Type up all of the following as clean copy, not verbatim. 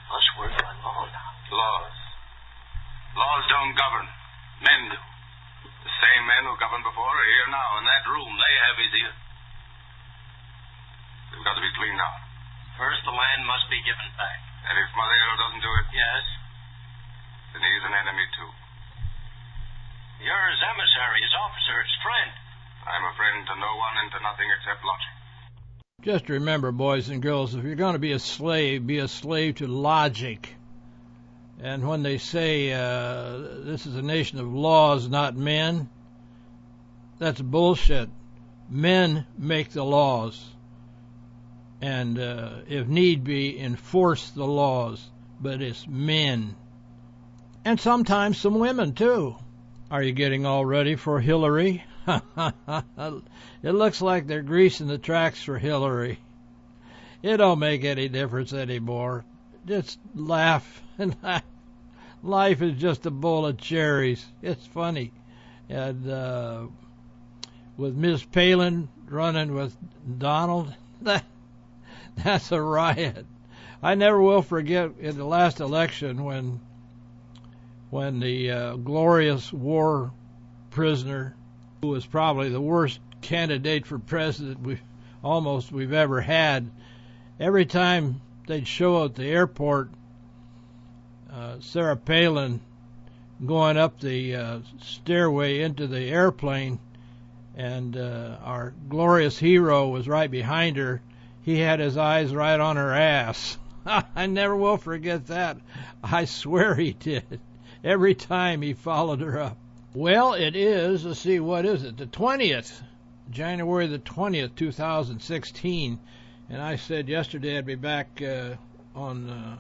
Us work by law now. Laws. Laws don't govern. Men do. The same men who governed before are here now in that room. They have his ear. They've got to be cleaned out. First, the land must be given back. And if Madero doesn't do it? Yes. Then he's an enemy, too. You're his emissary, his officer, his friend. I'm a friend to no one and to nothing except logic. Just remember, boys and girls, if you're going to be a slave to logic. And when they say this is a nation of laws, not men, that's bullshit. Men make the laws. And if need be, enforce the laws. But it's men. And sometimes some women, too. Are you getting all ready for Hillary? It looks like they're greasing the tracks for Hillary. It don't make any difference anymore. Just laugh and laugh. Life is just a bowl of cherries. It's funny. And with Ms. Palin running with Donald, that's a riot. I never will forget in the last election when the glorious war prisoner, who was probably the worst candidate for president we've ever had, every time they'd show at the airport Sarah Palin going up the stairway into the airplane, and our glorious hero was right behind her, he had his eyes right on her ass. I never will forget that. I swear he did. Every time he followed her up. Well, it is, let's see, what is it? The 20th, January the 20th, 2016. And I said yesterday I'd be back on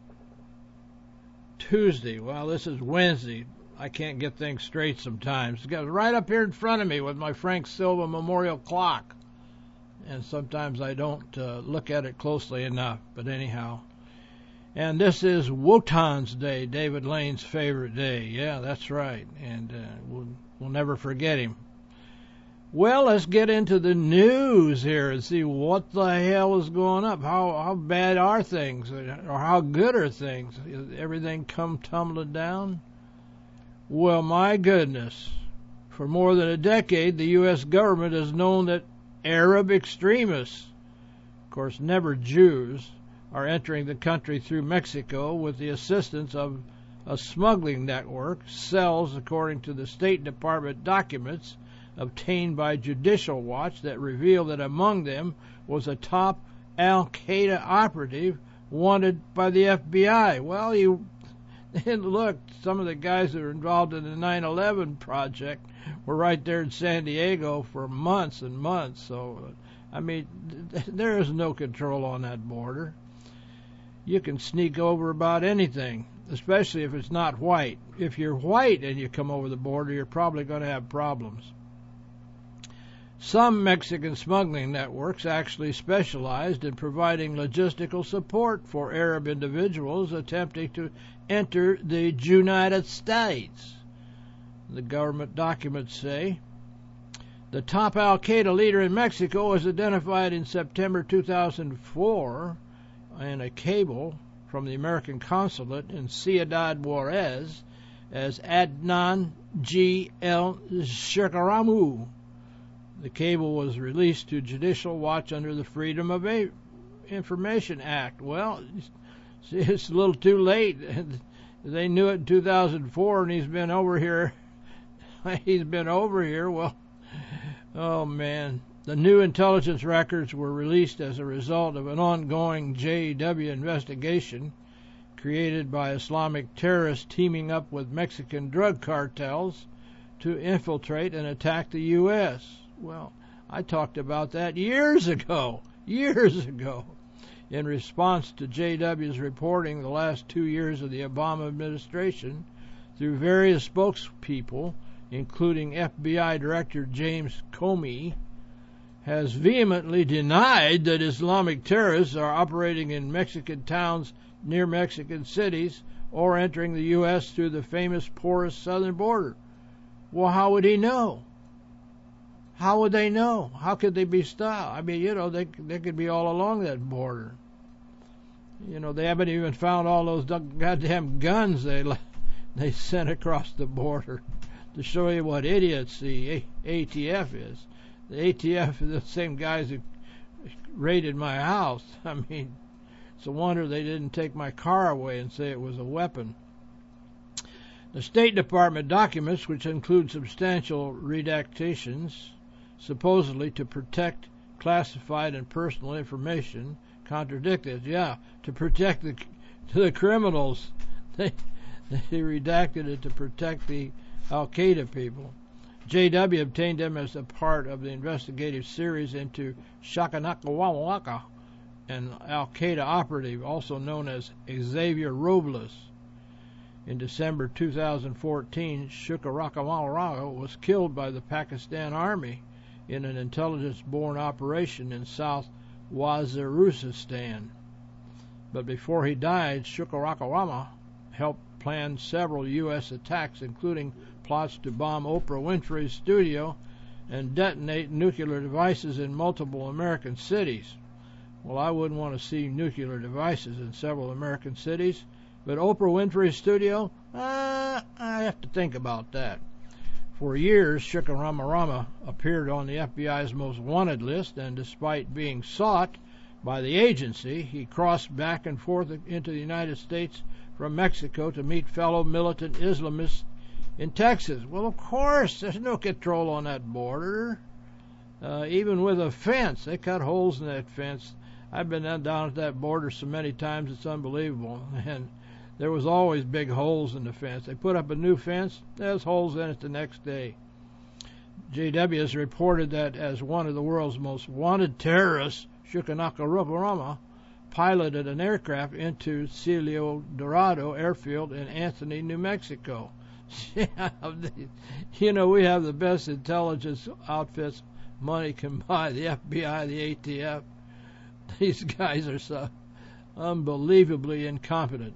Tuesday. Well, this is Wednesday. I can't get things straight sometimes. It's got right up here in front of me with my Frank Silva Memorial Clock. And sometimes I don't look at it closely enough. But anyhow. And this is Wotan's Day, David Lane's favorite day. Yeah, that's right. And we'll never forget him. Well, let's get into the news here and see what the hell is going up. How bad are things? Or how good are things? Is everything come tumbling down? Well, my goodness. For more than a decade, the U.S. government has known that Arab extremists, of course, never Jews, are entering the country through Mexico with the assistance of a smuggling network, cells according to the State Department documents obtained by Judicial Watch that reveal that among them was a top Al-Qaeda operative wanted by the FBI. Well, look, some of the guys that were involved in the 9/11 project were right there in San Diego for months and months. So, I mean, there is no control on that border. You can sneak over about anything, especially if it's not white. If you're white and you come over the border, you're probably going to have problems. Some Mexican smuggling networks actually specialized in providing logistical support for Arab individuals attempting to enter the United States. The government documents say the top Al-Qaeda leader in Mexico was identified in September 2004 in a cable from the American consulate in Ciudad Juarez as Adnan G. El Shekaramu. The cable was released to Judicial Watch under the Freedom of Information Act. Well, it's a little too late. They knew it in 2004, and he's been over here. Well, oh, man. The new intelligence records were released as a result of an ongoing JW investigation created by Islamic terrorists teaming up with Mexican drug cartels to infiltrate and attack the U.S. Well, I talked about that years ago, in response to JW's reporting the last 2 years of the Obama administration through various spokespeople, including FBI Director James Comey, has vehemently denied that Islamic terrorists are operating in Mexican towns near Mexican cities or entering the U.S. through the famous porous southern border. Well, how would he know? How would they know? How could they be stopped? I mean, they could be all along that border. You know, they haven't even found all those goddamn guns they sent across the border to show you what idiots the ATF is. The ATF is the same guys who raided my house. I mean, it's a wonder they didn't take my car away and say it was a weapon. The State Department documents, which include substantial redactations, supposedly to protect classified and personal information, contradict this. Yeah, to protect the criminals. They redacted it to protect the Al-Qaeda people. JW obtained them as a part of the investigative series into Shakanakawawaka, an Al-Qaeda operative, also known as Xavier Robles. In December 2014, Shukarakamawaraga was killed by the Pakistan Army in an intelligence-borne operation in South Waziristan. But before he died, Shukarakamawaraga helped plan several U.S. attacks, including plots to bomb Oprah Winfrey's studio and detonate nuclear devices in multiple American cities. Well, I wouldn't want to see nuclear devices in several American cities, but Oprah Winfrey's studio, I have to think about that. For years, Shukarakamawaraga appeared on the FBI's most wanted list, and despite being sought by the agency, he crossed back and forth into the United States from Mexico to meet fellow militant Islamists in Texas. Well, of course, there's no control on that border. Even with a fence, they cut holes in that fence. I've been down at that border so many times, it's unbelievable. And there was always big holes in the fence. They put up a new fence, there's holes in it the next day. JW has reported that as one of the world's most wanted terrorists, Shukarakamawaraga piloted an aircraft into Cielo Dorado airfield in Anthony, New Mexico. You know, we have the best intelligence outfits money can buy, the FBI, the ATF. These guys are so unbelievably incompetent.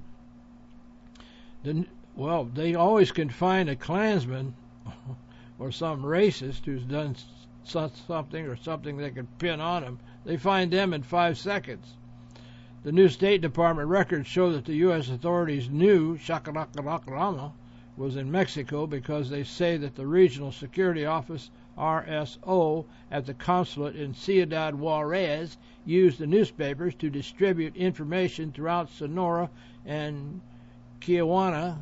Well, they always can find a Klansman or some racist who's done something or something they can pin on him. They find them in 5 seconds. The new State Department records show that the U.S. authorities knew Shukarakamawaraga was in Mexico because they say that the Regional Security Office, RSO, at the consulate in Ciudad Juarez used the newspapers to distribute information throughout Sonora and Chihuahua,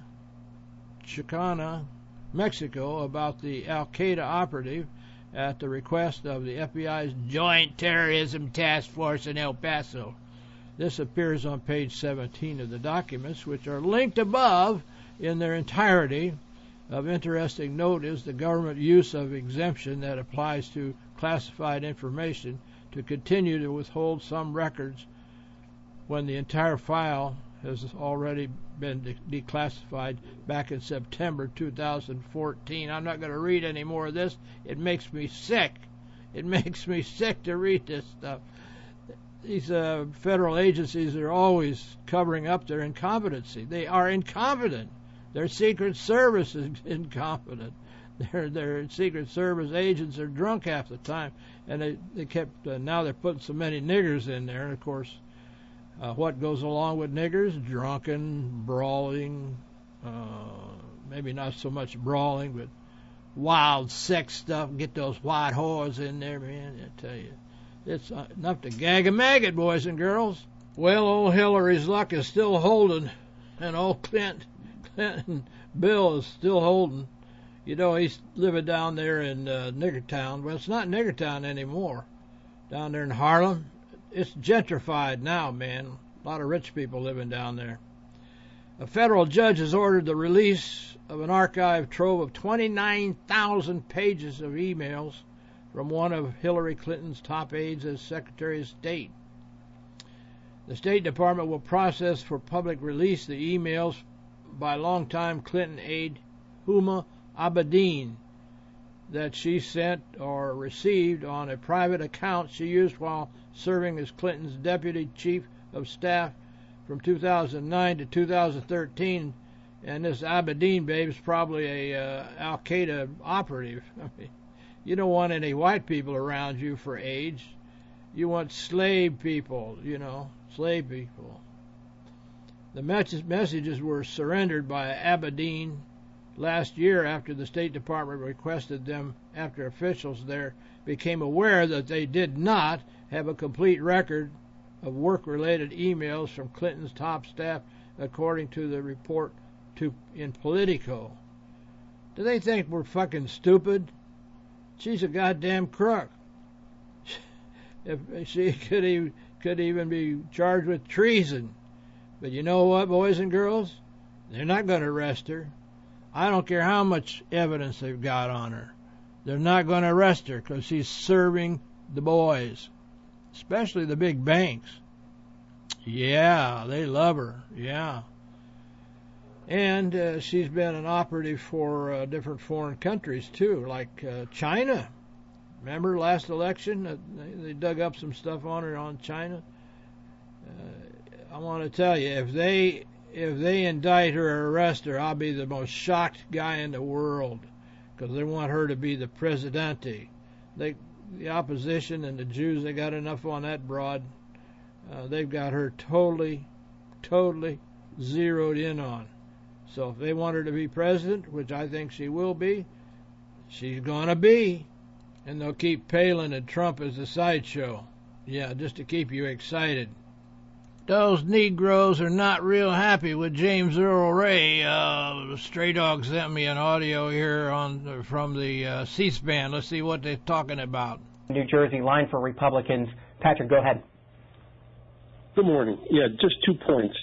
Mexico, about the Al-Qaeda operative at the request of the FBI's Joint Terrorism Task Force in El Paso. This appears on page 17 of the documents, which are linked above in their entirety. Of interesting note is the government use of exemption that applies to classified information to continue to withhold some records when the entire file has already been declassified back in September 2014. I'm not going to read any more of this. It makes me sick. It makes me sick to read this stuff. These federal agencies are always covering up their incompetency. They are incompetent. Their Secret Service is incompetent. Their Secret Service agents are drunk half the time, and they kept. Now they're putting so many niggers in there, and of course, what goes along with niggers? Drunken, brawling, maybe not so much brawling, but wild sex stuff. Get those white whores in there, man. I tell you. It's enough to gag a maggot, boys and girls. Well, old Hillary's luck is still holding, and old Clinton Bill is still holding. You know, he's living down there in Niggertown. Well, it's not Niggertown anymore. Down there in Harlem, it's gentrified now, man. A lot of rich people living down there. A federal judge has ordered the release of an archive trove of 29,000 pages of emails from one of Hillary Clinton's top aides as Secretary of State. The State Department will process for public release the emails by longtime Clinton aide Huma Abedin that she sent or received on a private account she used while serving as Clinton's Deputy Chief of Staff from 2009 to 2013. And this Abedin babe's probably a Al-Qaeda operative. I mean, you don't want any white people around you for age. You want slave people, slave people. The messages were surrendered by Aberdeen last year after the State Department requested them after officials there became aware that they did not have a complete record of work-related emails from Clinton's top staff, according to the report in Politico. Do they think we're fucking stupid? She's a goddamn crook. If she could even be charged with treason. But you know what, boys and girls? They're not going to arrest her. I don't care how much evidence they've got on her. They're not going to arrest her because she's serving the boys, especially the big banks. Yeah, they love her. Yeah. And she's been an operative for different foreign countries, too, like China. Remember last election? They dug up some stuff on her on China. I want to tell you, if they indict her or arrest her, I'll be the most shocked guy in the world, because they want her to be the presidente. The opposition and the Jews, they got enough on that broad. They've got her totally zeroed in on. So if they want her to be president, which I think she will be, she's going to be. And they'll keep Palin and Trump as a sideshow. Yeah, just to keep you excited. Those Negroes are not real happy with James Earl Ray. Stray Dog sent me an audio here from the C-SPAN. Let's see what they're talking about. New Jersey line for Republicans. Patrick, go ahead. Good morning. Yeah, just 2 points.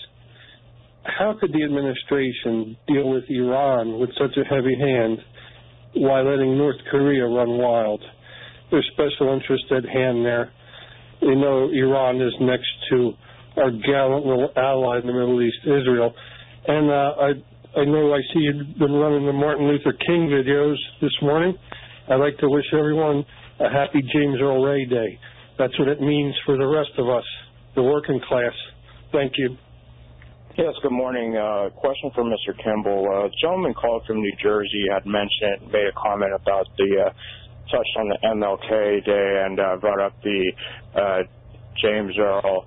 How could the administration deal with Iran with such a heavy hand while letting North Korea run wild? There's special interest at hand there. We know Iran is next to our gallant little ally in the Middle East, Israel. And I know I see you've been running the Martin Luther King videos this morning. I'd like to wish everyone a happy James Earl Ray Day. That's what it means for the rest of us, the working class. Thank you. Yes, good morning. Question for Mr. Kimball. A gentleman called from New Jersey had made a comment about touched on the MLK Day and brought up the James Earl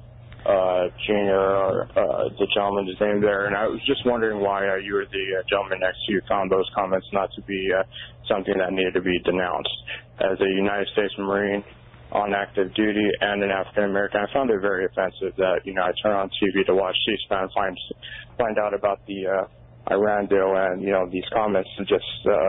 Jr., or the gentleman's name there. And I was just wondering why you or the gentleman next to you found those comments not to be something that needed to be denounced. As a United States Marine on active duty and an African American, I found it very offensive that, I turn on TV to watch C-SPAN, find out about the Iran deal, and, these comments just,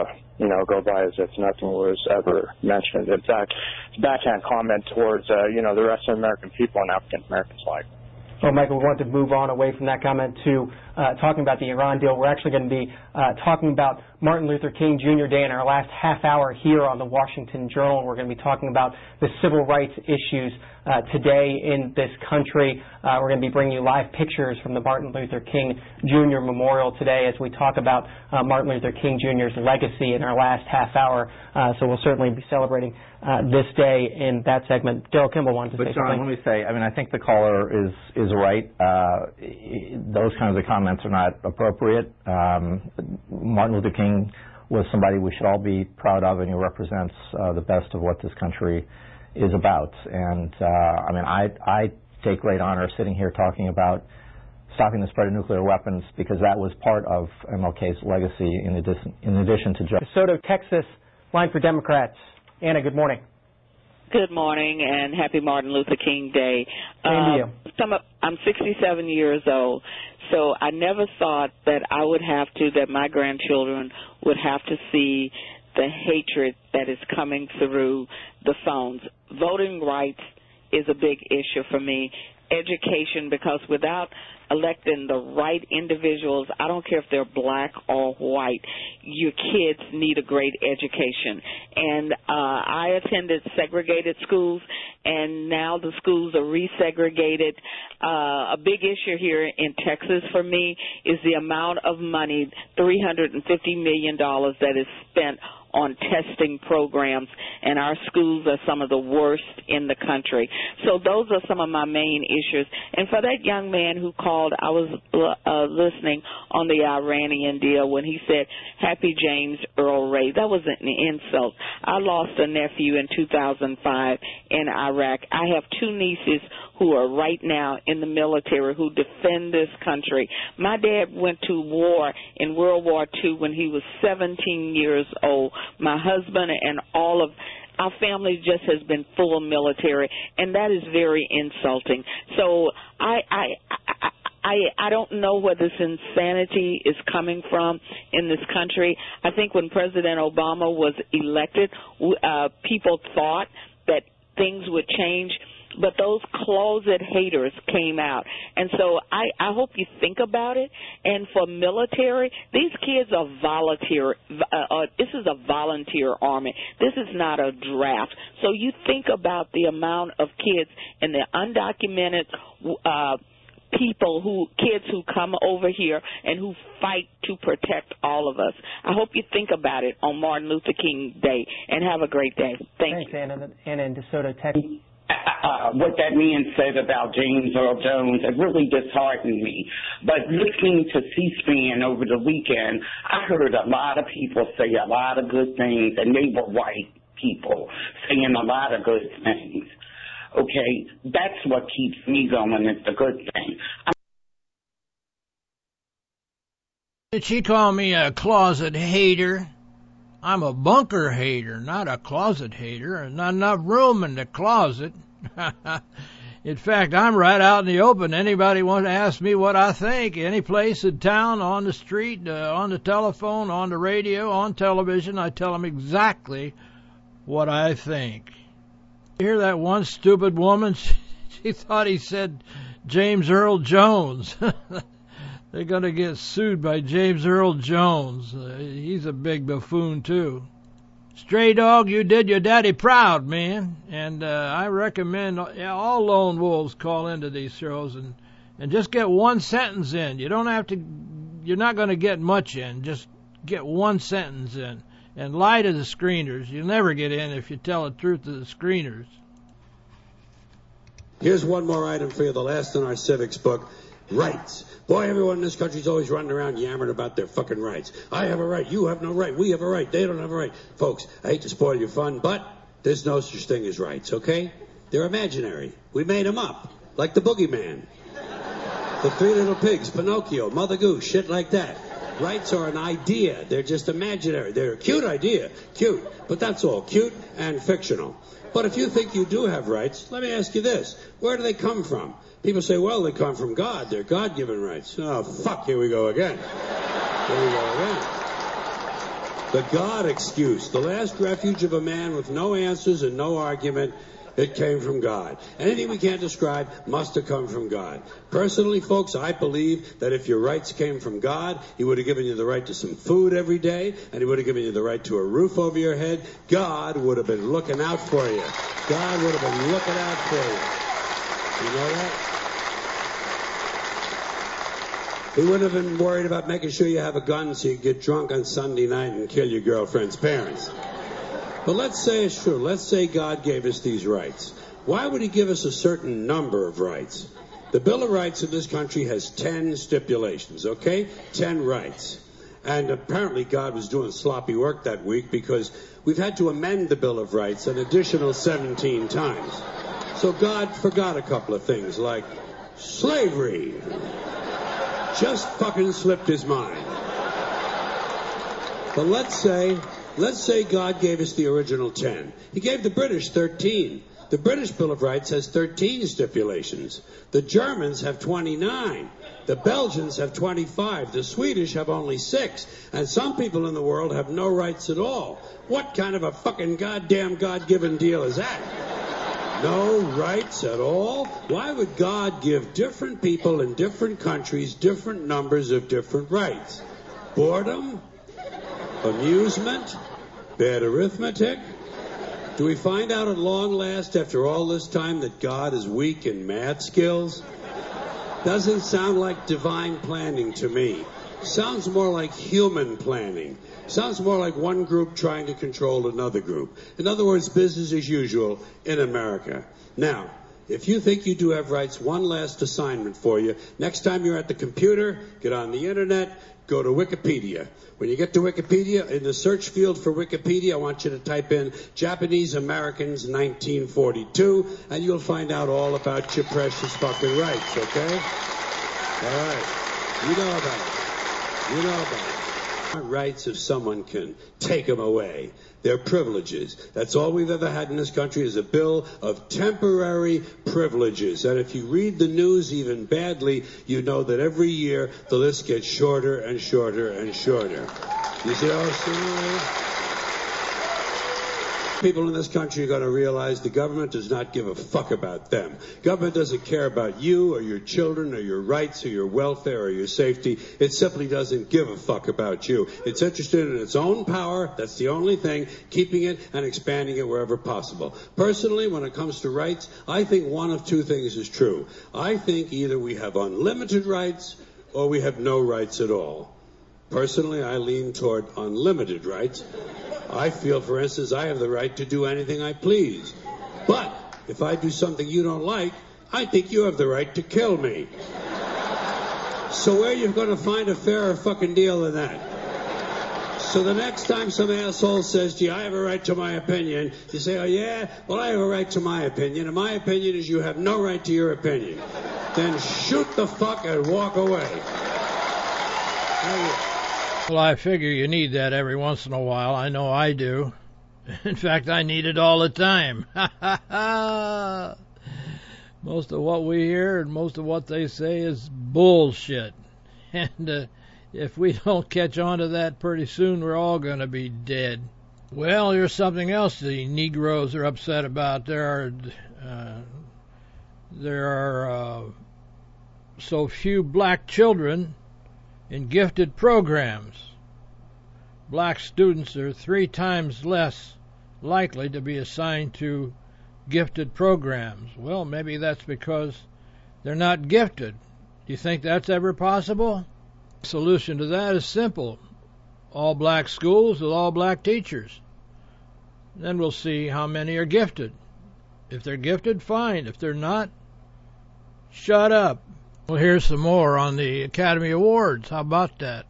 go by as if nothing was ever mentioned. In fact, backhand comment towards, the rest of American people and African Americans alike. Well, Michael, we want to move on away from that comment to talking about the Iran deal. We're actually going to be talking about Martin Luther King Jr. Day in our last half hour here on the Washington Journal. We're going to be talking about the civil rights issues today in this country. We're going to be bringing you live pictures from the Martin Luther King Jr. Memorial today as we talk about Martin Luther King Jr.'s legacy in our last half hour. So we'll certainly be celebrating this day in that segment. Daryl Kimball wanted to say something. John, let me say, I think the caller is right. Those kinds of comments are not appropriate. Martin Luther King was somebody we should all be proud of, and he represents the best of what this country is about. And I take great honor sitting here talking about stopping the spread of nuclear weapons, because that was part of MLK's legacy in addition to just DeSoto, Texas, line for Democrats. Anna, good morning. Good morning, and happy Martin Luther King Day. Same to you. I'm 67 years old, so I never thought that that my grandchildren would have to see the hatred that is coming through the phones. Voting rights is a big issue for me. Education, because without electing the right individuals, I don't care if they're black or white, your kids need a great education. And I attended segregated schools, and now the schools are resegregated. A big issue here in Texas for me is the amount of money, $350 million, that is spent on testing programs, and our schools are some of the worst in the country. So those are some of my main issues. And for that young man who called, I was listening on the Iranian deal when he said, Happy James Earl Ray. That was an insult. I lost a nephew in 2005 in Iraq. I have two nieces who are right now in the military, who defend this country. My dad went to war in World War II when he was 17 years old. My husband and all of our family just has been full military, and that is very insulting. So I don't know where this insanity is coming from in this country. I think when President Obama was elected, people thought that things would change, but those closet haters came out. And so I hope you think about it. And for military, these kids are volunteer. This is a volunteer army. This is not a draft. So you think about the amount of kids and the undocumented kids who come over here and who fight to protect all of us. I hope you think about it on Martin Luther King Day, and have a great day. Thanks, Anna in DeSoto, Texas. What that man said about James Earl Jones, it really disheartened me. But listening to C-SPAN over the weekend, I heard a lot of people say a lot of good things, and they were white people saying a lot of good things. Okay, that's what keeps me going. It's a good thing. Did she call me a closet hater? I'm a bunker hater, not a closet hater. There's not enough room in the closet. In fact, I'm right out in the open. Anybody want to ask me what I think? Any place in town, on the street, on the telephone, on the radio, on television, I tell them exactly what I think. You hear that one stupid woman? She thought he said James Earl Jones. They're going to get sued by James Earl Jones. He's a big buffoon, too. Stray dog, you did your daddy proud, man. And I recommend all lone wolves call into these shows and just get one sentence in. You don't have to, you're not going to get much in. Just get one sentence in. And lie to the screeners. You'll never get in if you tell the truth to the screeners. Here's one more item for you, the last in our civics book. Rights. Boy, everyone in this country's always running around yammering about their fucking rights. I have a right, you have no right, we have a right, they don't have a right. Folks, I hate to spoil your fun, but there's no such thing as rights, okay? They're imaginary. We made them up, like the boogeyman. The Three Little Pigs, Pinocchio, Mother Goose, shit like that. Rights are an idea. They're just imaginary. They're a cute idea. Cute. But that's all. Cute and fictional. But if you think you do have rights, let me ask you this. Where do they come from? People say, well, they come from God. They're God-given rights. Oh, fuck. Here we go again. Here we go again. The God excuse. The last refuge of a man with no answers and no argument. It came from God. Anything we can't describe must have come from God. Personally, folks, I believe that if your rights came from God, He would have given you the right to some food every day, and He would have given you the right to a roof over your head. God would have been looking out for you. God would have been looking out for you. You know that? He wouldn't have been worried about making sure you have a gun so you get drunk on Sunday night and kill your girlfriend's parents. But let's say it's true. Let's say God gave us these rights. Why would He give us a certain number of rights? The Bill of Rights in this country has 10 stipulations, okay? 10 rights. And apparently God was doing sloppy work that week because we've had to amend the Bill of Rights an additional 17 times. So God forgot a couple of things like slavery. Just fucking slipped His mind. But let's say God gave us the original 10. He gave the British 13. The British Bill of Rights has 13 stipulations. The Germans have 29. The Belgians have 25. The Swedish have only 6. And some people in the world have no rights at all. What kind of a fucking goddamn God-given deal is that? No rights at all? Why would God give different people in different countries different numbers of different rights? Boredom? Amusement? Bad arithmetic? Do we find out at long last after all this time that God is weak in math skills? Doesn't sound like divine planning to me. Sounds more like human planning. Sounds more like one group trying to control another group. In other words, business as usual in America. Now, If you think you do have rights, one last assignment for you. Next time you're at the computer, get on the internet, go to Wikipedia. When you get to Wikipedia, in the search field for Wikipedia, I want you to type in Japanese Americans 1942, and you'll find out all about your precious fucking rights, okay? All right. You know about it. You know about it. Rights if someone can take them away. Their privileges. That's all we've ever had in this country is a bill of temporary privileges. And if you read the news even badly, you know that every year the list gets shorter and shorter and shorter. You see how it's doing? People in this country are going to realize the government does not give a fuck about them. Government doesn't care about you or your children or your rights or your welfare or your safety. It simply doesn't give a fuck about you. It's interested in its own power. That's the only thing, keeping it and expanding it wherever possible. Personally, when it comes to rights, I think one of two things is true. I think either we have unlimited rights or we have no rights at all. Personally, I lean toward unlimited rights. I feel, for instance, I have the right to do anything I please. But if I do something you don't like, I think you have the right to kill me. So where are you going to find a fairer fucking deal than that? So the next time some asshole says, gee, I have a right to my opinion, you say, oh yeah? Well, I have a right to my opinion, and my opinion is you have no right to your opinion. Then shoot the fuck and walk away. Well, I figure you need that every once in a while. I know I do. In fact, I need it all the time. Most of what we hear and most of what they say is bullshit. And if we don't catch on to that pretty soon, we're all going to be dead. Well, here's something else the Negroes are upset about. There are so few black children in gifted programs. Black students are 3 times less likely to be assigned to gifted programs. Well, maybe that's because they're not gifted. Do you think that's ever possible? The solution to that is simple. All black schools with all black teachers. Then we'll see how many are gifted. If they're gifted, fine. If they're not, shut up. Well, here's some more on the Academy Awards. How about that?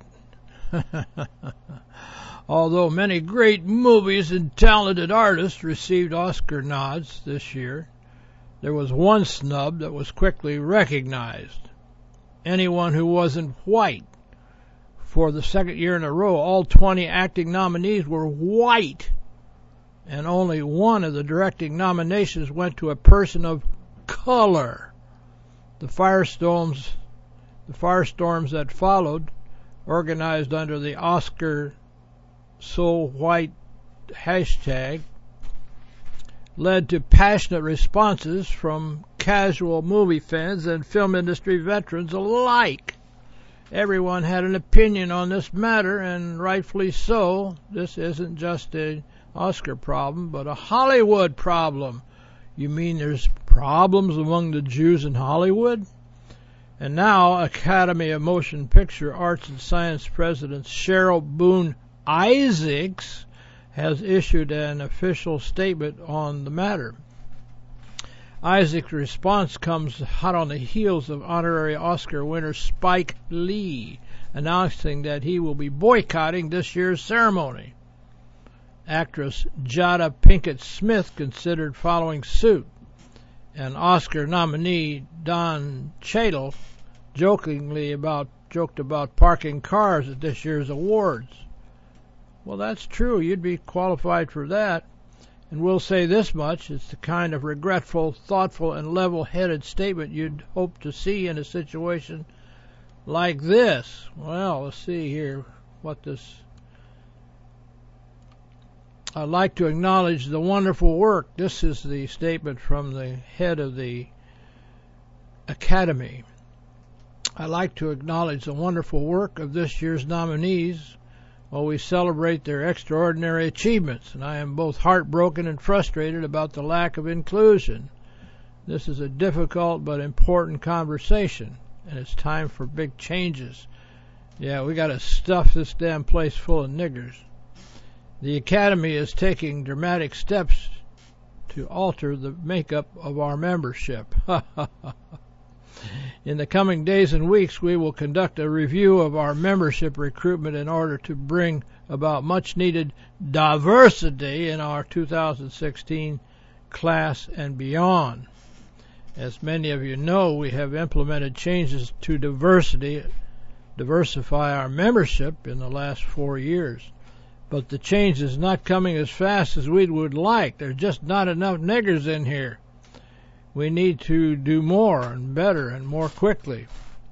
Although many great movies and talented artists received Oscar nods this year, there was one snub that was quickly recognized. Anyone who wasn't white. For the second year in a row, all 20 acting nominees were white, and only one of the directing nominations went to a person of color. The firestorms that followed, organized under the Oscar So White hashtag, led to passionate responses from casual movie fans and film industry veterans alike. Everyone had an opinion on this matter, and rightfully so. This isn't just an Oscar problem, but a Hollywood problem. You mean there's problems among the Jews in Hollywood? And now Academy of Motion Picture Arts and Science President Cheryl Boone Isaacs has issued an official statement on the matter. Isaacs' response comes hot on the heels of honorary Oscar winner Spike Lee announcing that he will be boycotting this year's ceremony. Actress Jada Pinkett Smith considered following suit, and Oscar nominee Don Cheadle joked about parking cars at this year's awards. Well, that's true. You'd be qualified for that. And we'll say this much, it's the kind of regretful, thoughtful, and level-headed statement you'd hope to see in a situation like this. Well, let's see here what this... I'd like to acknowledge the wonderful work. This is the statement from the head of the Academy. I'd like to acknowledge the wonderful work of this year's nominees while we celebrate their extraordinary achievements, and I am both heartbroken and frustrated about the lack of inclusion. This is a difficult but important conversation, and it's time for big changes. Yeah, we got to stuff this damn place full of niggers. The Academy is taking dramatic steps to alter the makeup of our membership. In the coming days and weeks, we will conduct a review of our membership recruitment in order to bring about much-needed diversity in our 2016 class and beyond. As many of you know, we have implemented changes to diversify our membership in the last 4 years. But the change is not coming as fast as we would like. There's just not enough niggers in here. We need to do more and better and more quickly.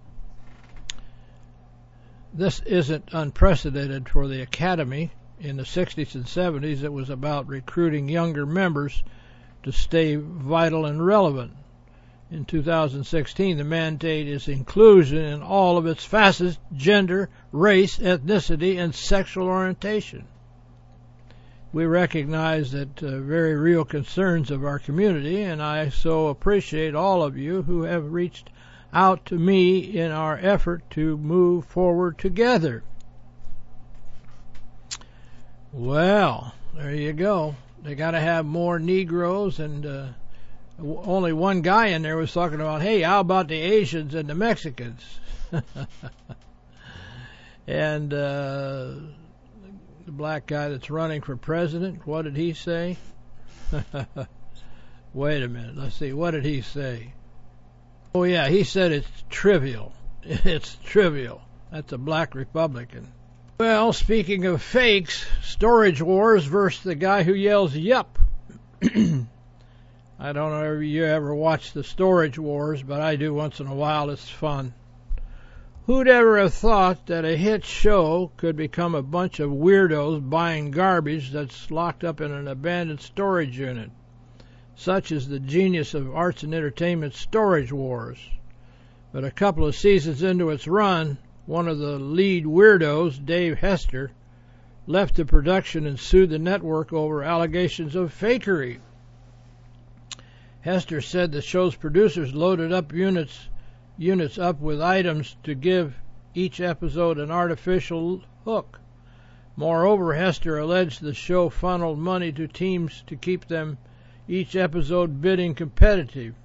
This isn't unprecedented for the Academy. In the 60s and 70s, it was about recruiting younger members to stay vital and relevant. In 2016, the mandate is inclusion in all of its facets: gender, race, ethnicity, and sexual orientation. We recognize that very real concerns of our community, and I so appreciate all of you who have reached out to me in our effort to move forward together. Well, there you go. They got to have more Negroes, and only one guy in there was talking about, hey, how about the Asians and the Mexicans? And the black guy that's running for president, what did he say? Wait a minute, let's see, what did he say? Oh yeah, he said it's trivial. It's trivial. That's a black Republican. Well, speaking of fakes, Storage Wars versus the guy who yells, yup. I don't know if you ever watch the Storage Wars, but I do once in a while. It's fun. Who'd ever have thought that a hit show could become a bunch of weirdos buying garbage that's locked up in an abandoned storage unit? Such is the genius of arts and entertainment Storage Wars. But a couple of seasons into its run, one of the lead weirdos, Dave Hester, left the production and sued the network over allegations of fakery. Hester said the show's producers loaded up units up with items to give each episode an artificial hook. Moreover, Hester alleged the show funneled money to teams to keep them each episode bidding competitive.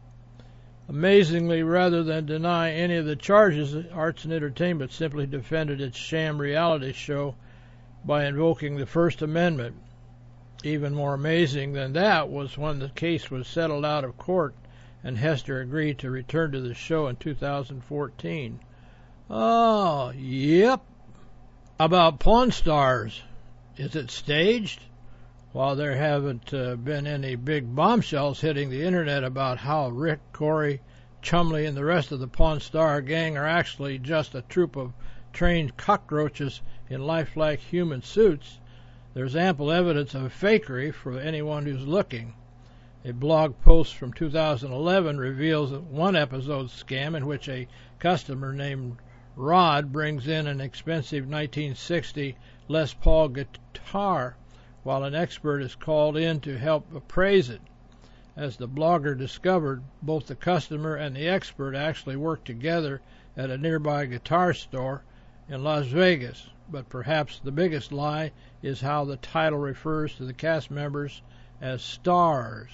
Amazingly, rather than deny any of the charges, Arts and Entertainment simply defended its sham reality show by invoking the First Amendment. Even more amazing than that was when the case was settled out of court and Hester agreed to return to the show in 2014. Oh, yep. How about Pawn Stars? Is it staged? While there haven't been any big bombshells hitting the internet about how Rick, Corey, Chumley, and the rest of the Pawn Star gang are actually just a troop of trained cockroaches in lifelike human suits, there's ample evidence of fakery for anyone who's looking. A blog post from 2011 reveals one episode scam in which a customer named Rod brings in an expensive 1960 Les Paul guitar while an expert is called in to help appraise it. As the blogger discovered, both the customer and the expert actually worked together at a nearby guitar store in Las Vegas. But perhaps the biggest lie is how the title refers to the cast members as stars.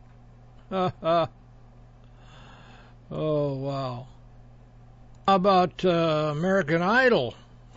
Oh, wow. How about American Idol?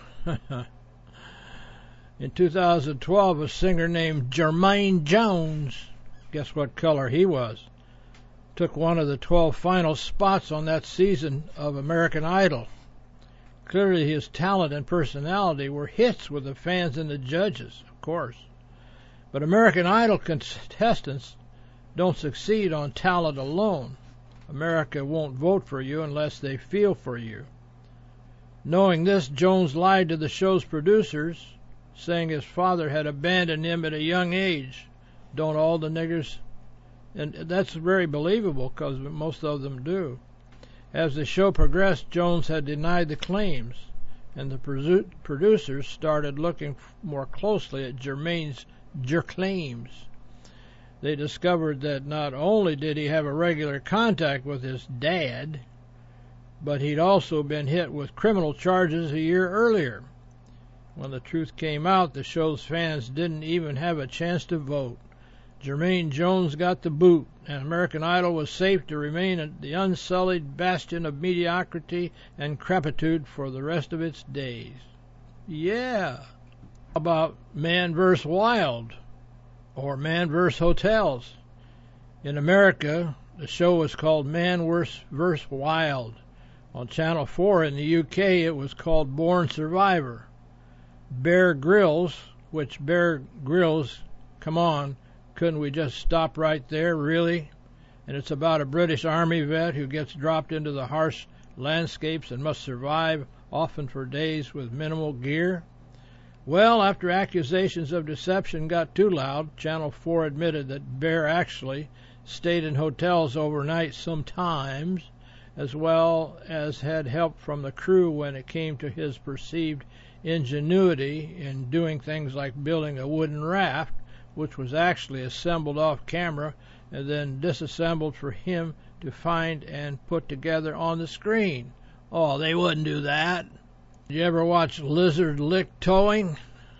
In 2012, a singer named Jermaine Jones, guess what color he was, took one of the 12 final spots on that season of American Idol. Clearly his talent and personality were hits with the fans and the judges, of course. But American Idol contestants don't succeed on talent alone. America won't vote for you unless they feel for you. Knowing this, Jones lied to the show's producers, saying his father had abandoned him at a young age. Don't all the niggers? And that's very believable because most of them do. As the show progressed, Jones had denied the claims, and the producers started looking more closely at Jermaine's claims. They discovered that not only did he have a regular contact with his dad, but he'd also been hit with criminal charges a year earlier. When the truth came out, the show's fans didn't even have a chance to vote. Jermaine Jones got the boot, and American Idol was safe to remain the unsullied bastion of mediocrity and crapitude for the rest of its days. Yeah. How about Man vs. Wild, or Man vs. Hotels? In America, the show was called Man vs. Wild. On Channel 4 in the UK, it was called Born Survivor. Bear Grylls, come on, couldn't we just stop right there, really? And it's about a British Army vet who gets dropped into the harsh landscapes and must survive, often for days, with minimal gear. Well, after accusations of deception got too loud, Channel 4 admitted that Bear actually stayed in hotels overnight sometimes, as well as had help from the crew when it came to his perceived ingenuity in doing things like building a wooden raft, which was actually assembled off camera and then disassembled for him to find and put together on the screen. Oh, they wouldn't do that. Did you ever watch Lizard Lick Towing?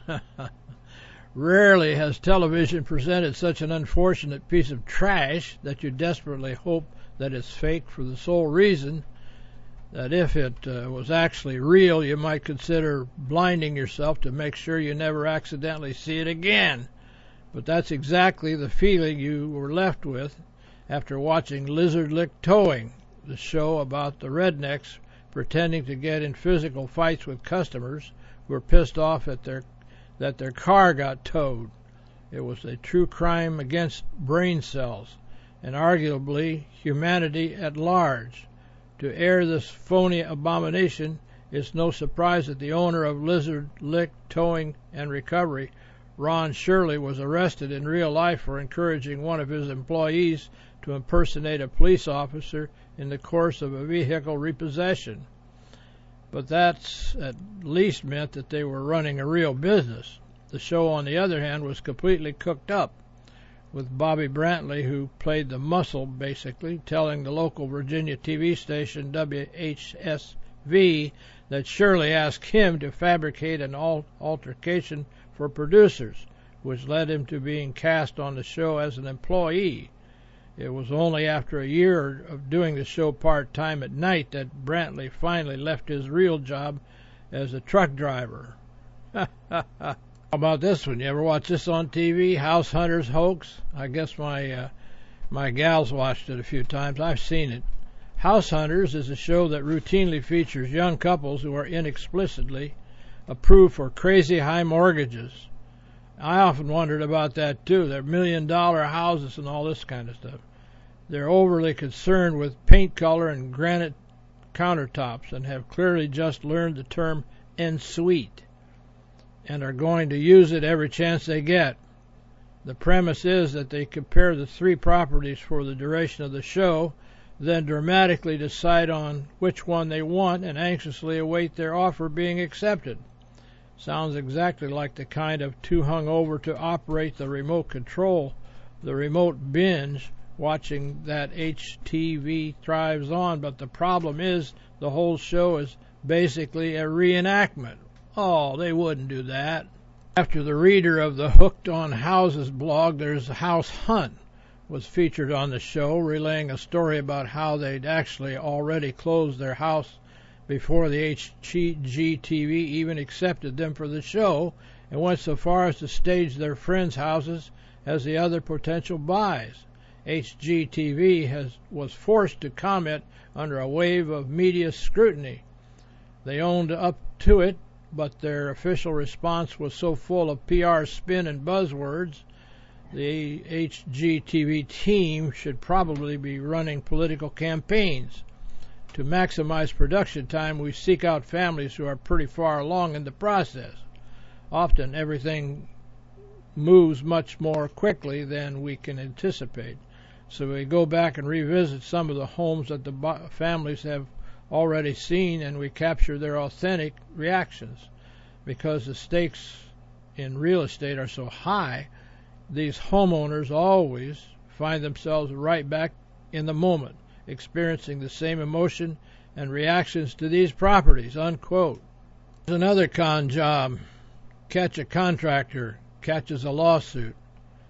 Rarely has television presented such an unfortunate piece of trash that you desperately hope that it's fake, for the sole reason that if it was actually real, you might consider blinding yourself to make sure you never accidentally see it again. But that's exactly the feeling you were left with after watching Lizard Lick Towing, the show about the rednecks pretending to get in physical fights with customers who were pissed off at that their car got towed. It was a true crime against brain cells and arguably humanity at large. To air this phony abomination, it's no surprise that the owner of Lizard Lick Towing and Recovery, Ron Shirley, was arrested in real life for encouraging one of his employees to impersonate a police officer in the course of a vehicle repossession. But that's at least meant that they were running a real business. The show, on the other hand, was completely cooked up, with Bobby Brantley, who played the muscle, basically, telling the local Virginia TV station WHSV that Shirley asked him to fabricate an altercation for producers, which led him to being cast on the show as an employee. It was only after a year of doing the show part-time at night that Brantley finally left his real job as a truck driver. How about this one? You ever watch this on TV? House Hunters Hoax? I guess my gals watched it a few times. I've seen it. House Hunters is a show that routinely features young couples who are inexplicably approved for crazy high mortgages. I often wondered about that too. They're $1 million houses and all this kind of stuff. They're overly concerned with paint color and granite countertops and have clearly just learned the term en suite and are going to use it every chance they get. The premise is that they compare the three properties for the duration of the show, then dramatically decide on which one they want and anxiously await their offer being accepted. Sounds exactly like the kind of too hungover to operate the remote control, the remote binge watching that HTV thrives on, but the problem is the whole show is basically a reenactment. Oh, they wouldn't do that. After the reader of the Hooked on Houses blog, there's House Hunt, was featured on the show, relaying a story about how they'd actually already closed their house before the HGTV even accepted them for the show, and went so far as to stage their friends' houses as the other potential buys. HGTV was forced to comment under a wave of media scrutiny. They owned up to it, but their official response was so full of PR spin and buzzwords, the HGTV team should probably be running political campaigns. To maximize production time, we seek out families who are pretty far along in the process. Often everything moves much more quickly than we can anticipate. So we go back and revisit some of the homes that the families have already seen, and we capture their authentic reactions. Because the stakes in real estate are so high, these homeowners always find themselves right back in the moment, experiencing the same emotion and reactions to these properties, unquote. There's another con job. Catch a contractor, catches a lawsuit.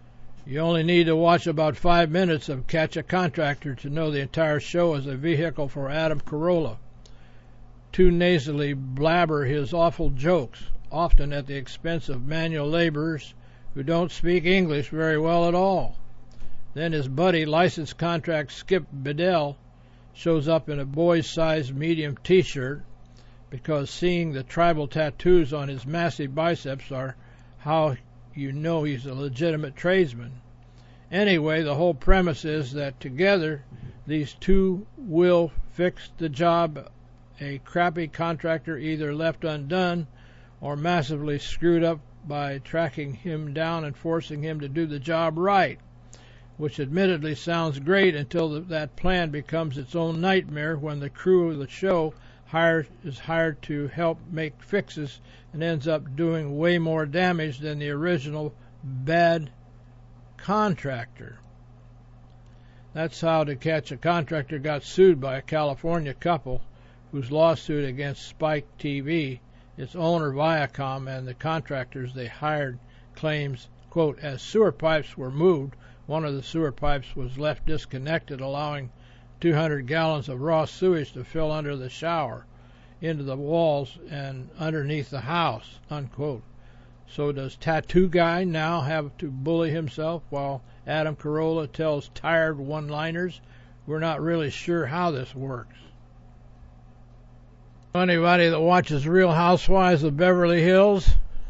You only need to watch about 5 minutes of Catch a Contractor to know the entire show is a vehicle for Adam Carolla to nasally blabber his awful jokes, often at the expense of manual laborers who don't speak English very well at all. Then his buddy, licensed contract Skip Bedell, shows up in a boy's-sized medium T-shirt because seeing the tribal tattoos on his massive biceps are how you know he's a legitimate tradesman. Anyway, the whole premise is that together these two will fix the job a crappy contractor either left undone or massively screwed up by tracking him down and forcing him to do the job right, which admittedly sounds great until that plan becomes its own nightmare when the crew of the show is hired to help make fixes and ends up doing way more damage than the original bad contractor. That's how To Catch a Contractor got sued by a California couple whose lawsuit against Spike TV, its owner Viacom, and the contractors they hired claims, quote, as sewer pipes were moved, one of the sewer pipes was left disconnected, allowing 200 gallons of raw sewage to fill under the shower, into the walls, and underneath the house, unquote. So does Tattoo Guy now have to bully himself while Adam Carolla tells tired one-liners? We're not really sure how this works. Anybody that watches Real Housewives of Beverly Hills?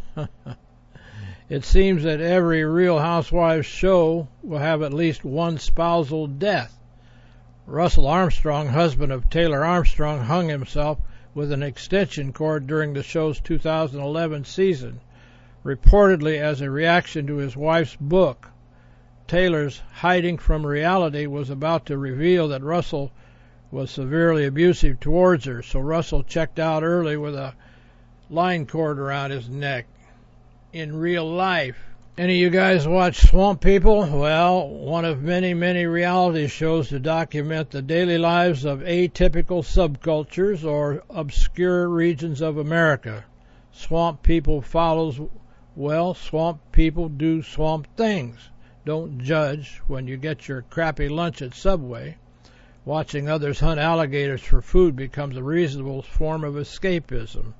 It seems that every Real Housewives show will have at least one spousal death. Russell Armstrong, husband of Taylor Armstrong, hung himself with an extension cord during the show's 2011 season, reportedly as a reaction to his wife's book. Taylor's hiding from reality was about to reveal that Russell was severely abusive towards her, so Russell checked out early with a line cord around his neck. In real life. Any of you guys watch Swamp People? Well, one of many, many reality shows to document the daily lives of atypical subcultures or obscure regions of America. Swamp People follows, well, swamp people do swamp things. Don't judge when you get your crappy lunch at Subway. Watching others hunt alligators for food becomes a reasonable form of escapism.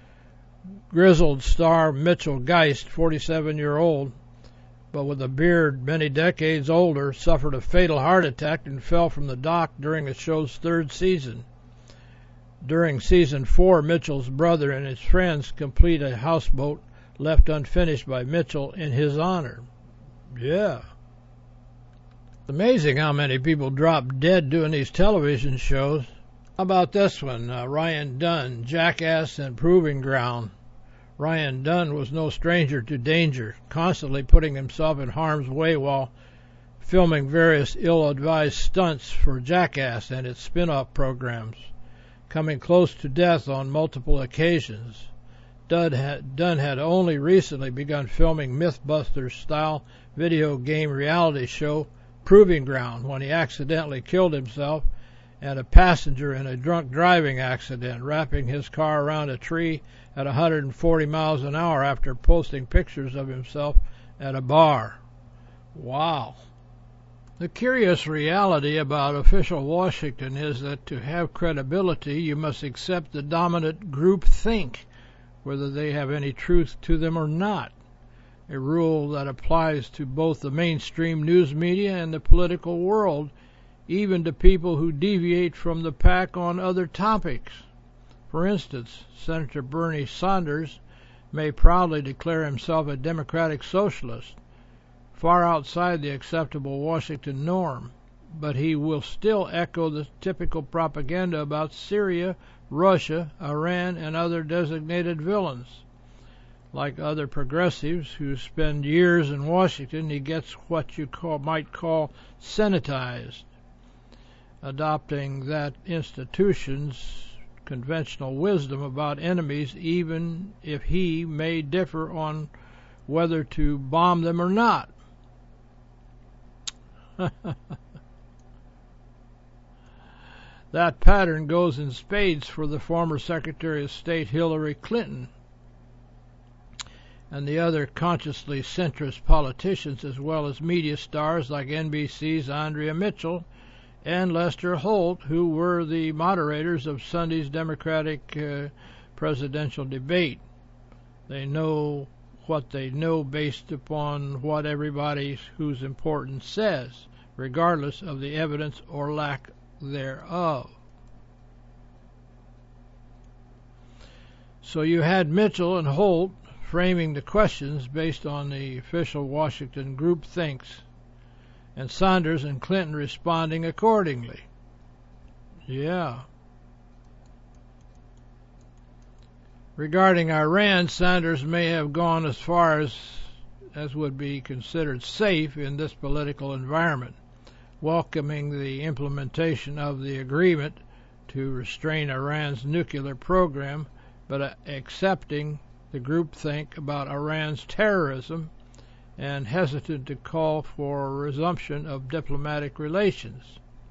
Grizzled star Mitchell Geist, 47-year-old, but with a beard many decades older, suffered a fatal heart attack and fell from the dock during the show's third season. During season 4, Mitchell's brother and his friends complete a houseboat left unfinished by Mitchell in his honor. Yeah. It's amazing how many people drop dead doing these television shows. How about this one? Ryan Dunn, Jackass and Proving Ground. Ryan Dunn was no stranger to danger, constantly putting himself in harm's way while filming various ill-advised stunts for Jackass and its spin-off programs, coming close to death on multiple occasions. Dunn had only recently begun filming Mythbusters-style video game reality show Proving Ground when he accidentally killed himself and a passenger in a drunk driving accident, wrapping his car around a tree at 140 miles an hour after posting pictures of himself at a bar. Wow. The curious reality about official Washington is that to have credibility, you must accept the dominant group think, whether they have any truth to them or not. A rule that applies to both the mainstream news media and the political world, even to people who deviate from the pack on other topics. For instance, Senator Bernie Sanders may proudly declare himself a democratic socialist, far outside the acceptable Washington norm, but he will still echo the typical propaganda about Syria, Russia, Iran, and other designated villains. Like other progressives who spend years in Washington, he gets what you might call senatized, adopting that institution's conventional wisdom about enemies, even if he may differ on whether to bomb them or not. That pattern goes in spades for the former Secretary of State Hillary Clinton. and the other consciously centrist politicians, as well as media stars like NBC's Andrea Mitchell and Lester Holt, who were the moderators of Sunday's Democratic presidential debate. They know what they know based upon what everybody who's important says, regardless of the evidence or lack thereof. So you had Mitchell and Holt framing the questions based on the official Washington groupthinks, and Sanders and Clinton responding accordingly. Yeah. Regarding Iran, Sanders may have gone as far as would be considered safe in this political environment, welcoming the implementation of the agreement to restrain Iran's nuclear program, but accepting the groupthink about Iran's terrorism and hesitant to call for a resumption of diplomatic relations.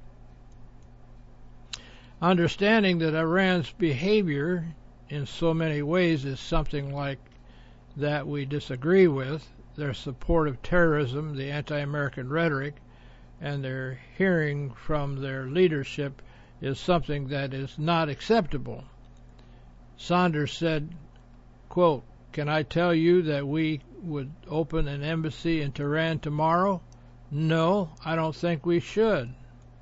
Understanding that Iran's behavior in so many ways is something like that we disagree with, their support of terrorism, the anti-American rhetoric, and their hearing from their leadership is something that is not acceptable. Sanders said, quote, "Can I tell you that we would open an embassy in Tehran tomorrow? No, I don't think we should."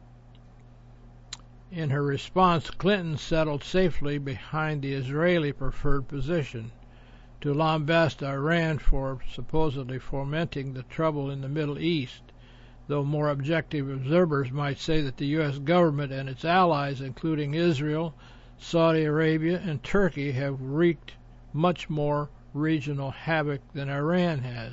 In her response, Clinton settled safely behind the Israeli preferred position to lambast Iran for supposedly fomenting the trouble in the Middle East, though more objective observers might say that the U.S. government and its allies, including Israel, Saudi Arabia, and Turkey, have wreaked much more regional havoc than Iran has.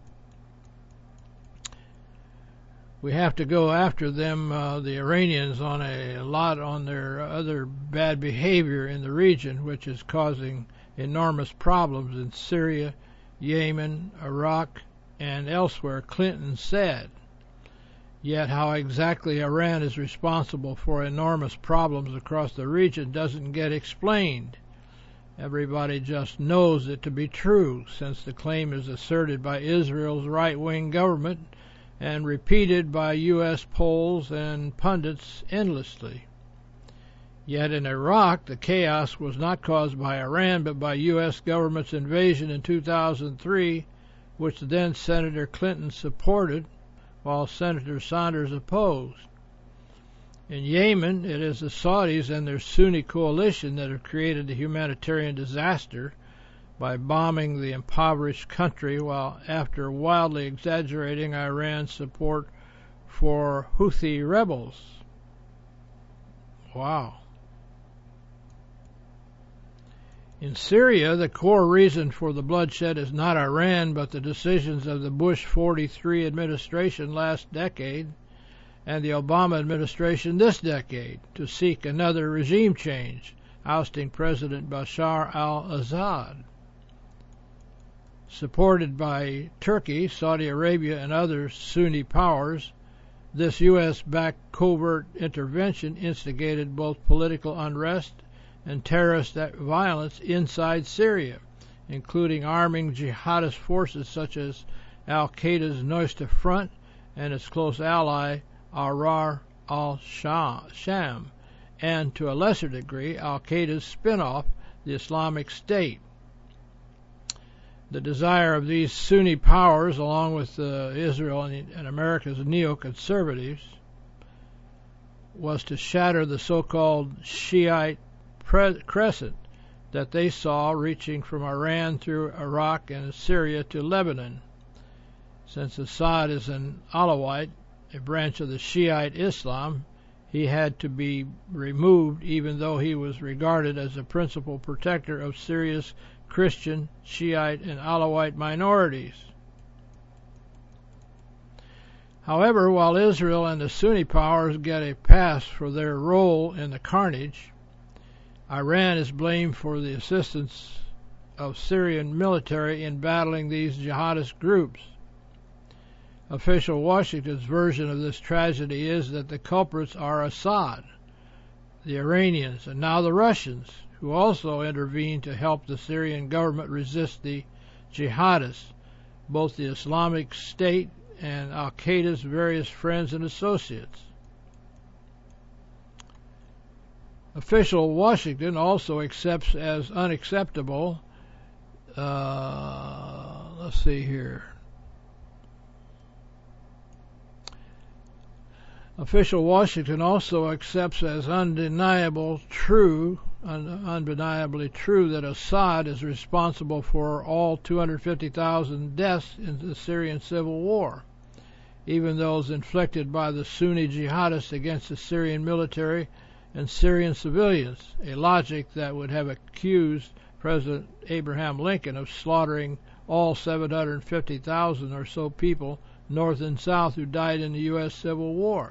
We have to go after them, the Iranians, on a lot on their other bad behavior in the region, which is causing enormous problems in Syria, Yemen, Iraq, and elsewhere, Clinton said. Yet how exactly Iran is responsible for enormous problems across the region doesn't get explained. Everybody just knows it to be true, since the claim is asserted by Israel's right-wing government and repeated by U.S. polls and pundits endlessly. Yet in Iraq, the chaos was not caused by Iran, but by U.S. government's invasion in 2003, which then Senator Clinton supported, while Senator Sanders opposed. In Yemen, it is the Saudis and their Sunni coalition that have created the humanitarian disaster by bombing the impoverished country, while after wildly exaggerating Iran's support for Houthi rebels. Wow. In Syria, the core reason for the bloodshed is not Iran, but the decisions of the Bush 43 administration last decade and the Obama administration this decade to seek another regime change, ousting President Bashar al-Assad. Supported by Turkey, Saudi Arabia, and other Sunni powers, this U.S.-backed covert intervention instigated both political unrest and terrorist violence inside Syria, including arming jihadist forces such as al-Qaeda's Nusra Front and its close ally Ahrar al-Sham, and to a lesser degree al-Qaeda's spin-off, the Islamic State. The desire of these Sunni powers, along with Israel and America's neoconservatives, was to shatter the so-called Shiite crescent that they saw reaching from Iran through Iraq and Syria to Lebanon. Since Assad is an Alawite, a branch of the Shiite Islam, he had to be removed, even though he was regarded as the principal protector of Syria's Christian, Shiite, and Alawite minorities. However, while Israel and the Sunni powers get a pass for their role in the carnage, Iran is blamed for the assistance of Syrian military in battling these jihadist groups. Official Washington's version of this tragedy is that the culprits are Assad, the Iranians, and now the Russians, who also intervened to help the Syrian government resist the jihadists, both the Islamic State and Al-Qaeda's various friends and associates. Official Washington also accepts as unacceptable, let's see here. Official Washington also accepts as undeniably true that Assad is responsible for all 250,000 deaths in the Syrian civil war, even those inflicted by the Sunni jihadists against the Syrian military and Syrian civilians, a logic that would have accused President Abraham Lincoln of slaughtering all 750,000 or so people, north and south, who died in the U.S. Civil War.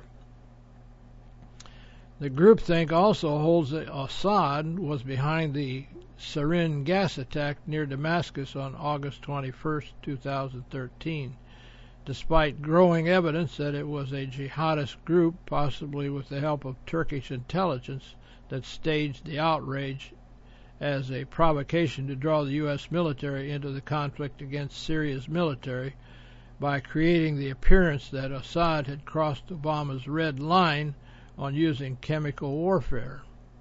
The groupthink also holds that Assad was behind the sarin gas attack near Damascus on August 21, 2013, despite growing evidence that it was a jihadist group, possibly with the help of Turkish intelligence, that staged the outrage as a provocation to draw the U.S. military into the conflict against Syria's military by creating the appearance that Assad had crossed Obama's red line on using chemical warfare.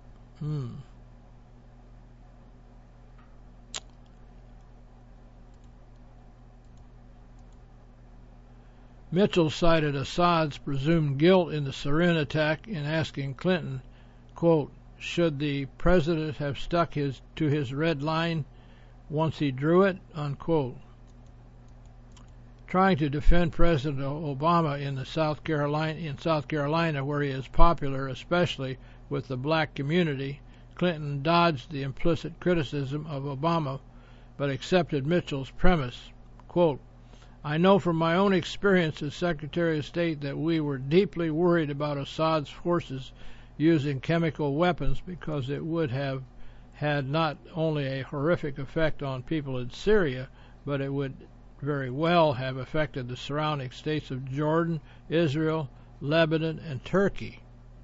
Mitchell cited Assad's presumed guilt in the sarin attack in asking Clinton, quote, should the president have stuck to his red line once he drew it, unquote. Trying to defend President Obama in South Carolina, where he is popular, especially with the black community, Clinton dodged the implicit criticism of Obama, but accepted Mitchell's premise. Quote, I know from my own experience as Secretary of State that we were deeply worried about Assad's forces using chemical weapons because it would have had not only a horrific effect on people in Syria, but it would very well have affected the surrounding states of Jordan, Israel, Lebanon, and Turkey.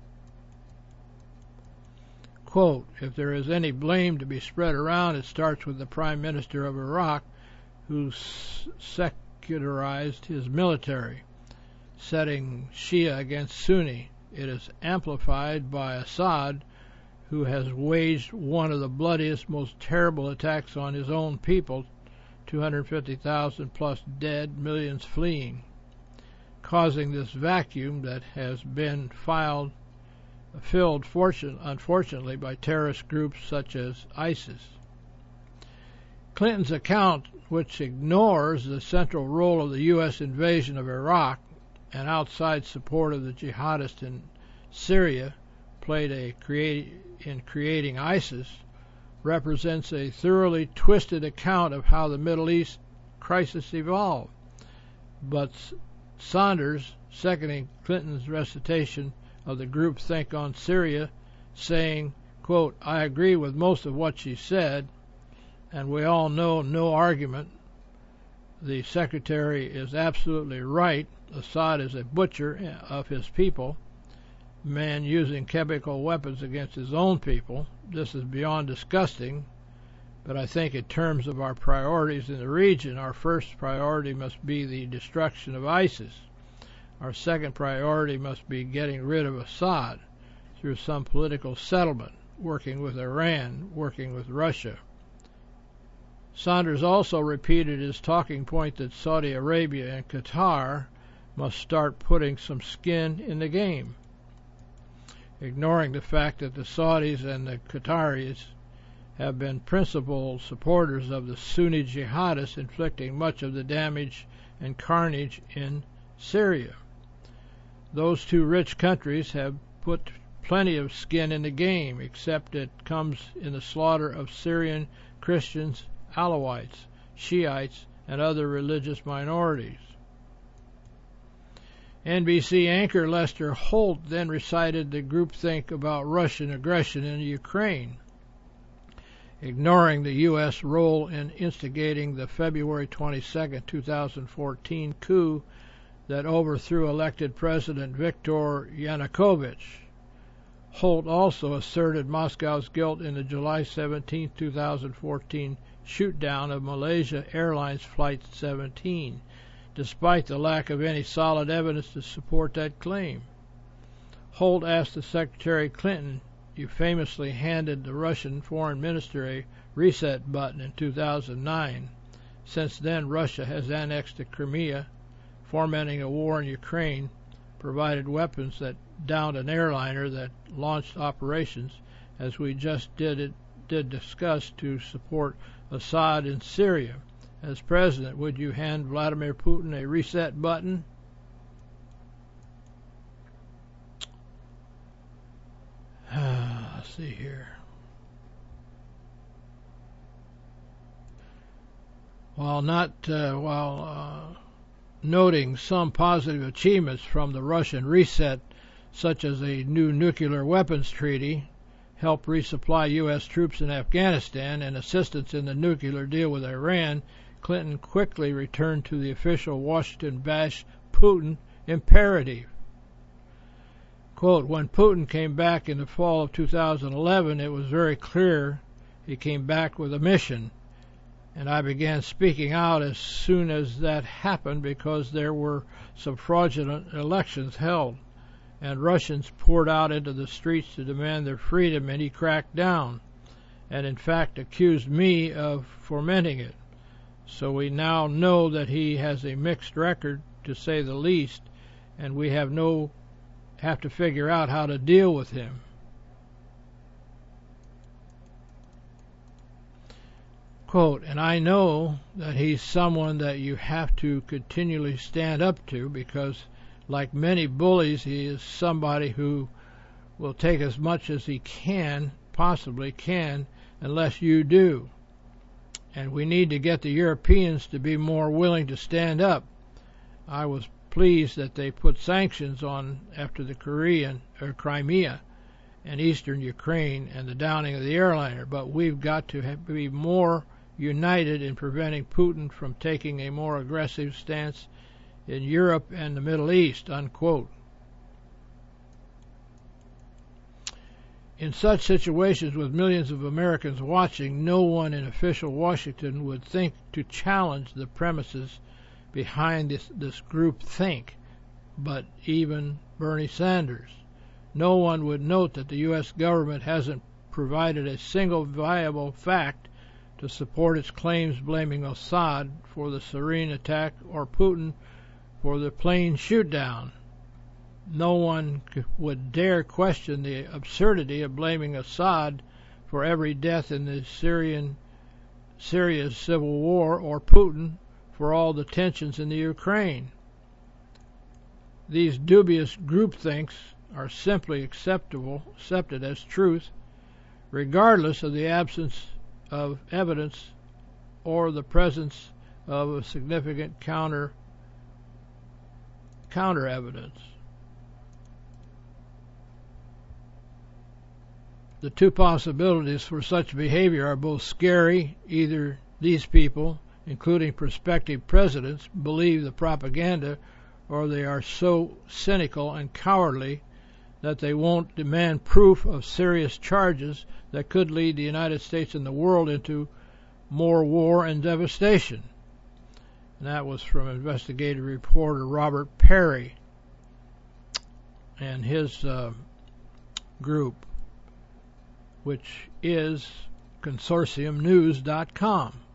Quote, if there is any blame to be spread around, it starts with the Prime Minister of Iraq, who secularized his military, setting Shia against Sunni. It is amplified by Assad, who has waged one of the bloodiest, most terrible attacks on his own people, 250,000 plus dead, millions fleeing, causing this vacuum that has been filled, unfortunately, by terrorist groups such as ISIS. Clinton's account, which ignores the central role of the U.S. invasion of Iraq and outside support of the jihadists in Syria, played in creating ISIS, represents a thoroughly twisted account of how the Middle East crisis evolved. But Saunders, seconding Clinton's recitation of the groupthink on Syria, saying, quote, I agree with most of what she said, and we all know no argument. The Secretary is absolutely right. Assad is a butcher of his people, man using chemical weapons against his own people. This is beyond disgusting, but I think in terms of our priorities in the region, our first priority must be the destruction of ISIS. Our second priority must be getting rid of Assad through some political settlement, working with Iran, working with Russia. Saunders also repeated his talking point that Saudi Arabia and Qatar must start putting some skin in the game, ignoring the fact that the Saudis and the Qataris have been principal supporters of the Sunni jihadists inflicting much of the damage and carnage in Syria. Those two rich countries have put plenty of skin in the game, except it comes in the slaughter of Syrian Christians, Alawites, Shiites, and other religious minorities. NBC anchor Lester Holt then recited the groupthink about Russian aggression in Ukraine, ignoring the U.S. role in instigating the February 22, 2014 coup that overthrew elected President Viktor Yanukovych. Holt also asserted Moscow's guilt in the July 17, 2014 shoot-down of Malaysia Airlines Flight 17, despite the lack of any solid evidence to support that claim. Holt asked the Secretary Clinton, "You famously handed the Russian foreign minister a reset button in 2009. Since then, Russia has annexed the Crimea, fomenting a war in Ukraine, provided weapons that downed an airliner that launched operations, as we just did discuss, to support Assad in Syria. As president, would you hand Vladimir Putin a reset button?" Let's see here. While noting some positive achievements from the Russian reset, such as a new nuclear weapons treaty, help resupply U.S. troops in Afghanistan, and assistance in the nuclear deal with Iran, Clinton quickly returned to the official Washington bash Putin imperative. Quote, "When Putin came back in the fall of 2011, it was very clear he came back with a mission, and I began speaking out as soon as that happened because there were some fraudulent elections held, and Russians poured out into the streets to demand their freedom, and he cracked down, and in fact accused me of fomenting it. So we now know that he has a mixed record, to say the least, and we have to figure out how to deal with him." Quote, "And I know that he's someone that you have to continually stand up to, because like many bullies, he is somebody who will take as much as he possibly can, unless you do. And we need to get the Europeans to be more willing to stand up. I was pleased that they put sanctions on after the Crimea and eastern Ukraine and the downing of the airliner, but we've got to be more united in preventing Putin from taking a more aggressive stance in Europe and the Middle East," unquote. In such situations, with millions of Americans watching, no one in official Washington would think to challenge the premises behind this group think, but even Bernie Sanders. No one would note that the U.S. government hasn't provided a single viable fact to support its claims blaming Assad for the Syrian attack or Putin for the plane shoot-down. No one would dare question the absurdity of blaming Assad for every death in the Syria's civil war, or Putin for all the tensions in the Ukraine. These dubious groupthinks are simply accepted as truth, regardless of the absence of evidence or the presence of a significant counter evidence. The two possibilities for such behavior are both scary. Either these people, including prospective presidents, believe the propaganda, or they are so cynical and cowardly that they won't demand proof of serious charges that could lead the United States and the world into more war and devastation. And that was from investigative reporter Robert Perry and his group, which is consortiumnews.com.